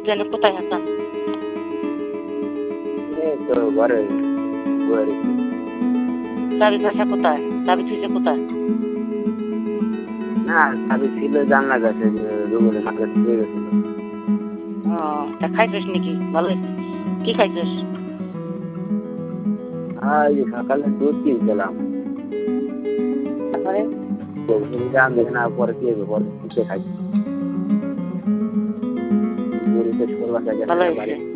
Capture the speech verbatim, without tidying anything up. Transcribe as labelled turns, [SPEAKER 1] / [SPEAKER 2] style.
[SPEAKER 1] তুই এনে কোথায় হাসান?
[SPEAKER 2] এই তো ঘরে বয়ে রয়েছি।
[SPEAKER 1] চাবি পয়সা কোথায়? চাবি থুইছে কোথায়?
[SPEAKER 2] না চাবি ছিল জানলা কাছে, রুমের মাথা কাছে দিয়ে গেছিল।
[SPEAKER 1] ও তা খাইছিস নাকি? ভালো হয়েছে। কি খাইছিস?
[SPEAKER 2] আর এই যে সকালে দুধ কিনছিলাম,
[SPEAKER 1] তারপরে
[SPEAKER 2] দাম দেখে না পরে কি হবে, পরে কিনতে খাইছি। মুড়িতে ছোট বাচ্চা
[SPEAKER 1] ভালো
[SPEAKER 2] বাড়ি
[SPEAKER 1] হয়েছে।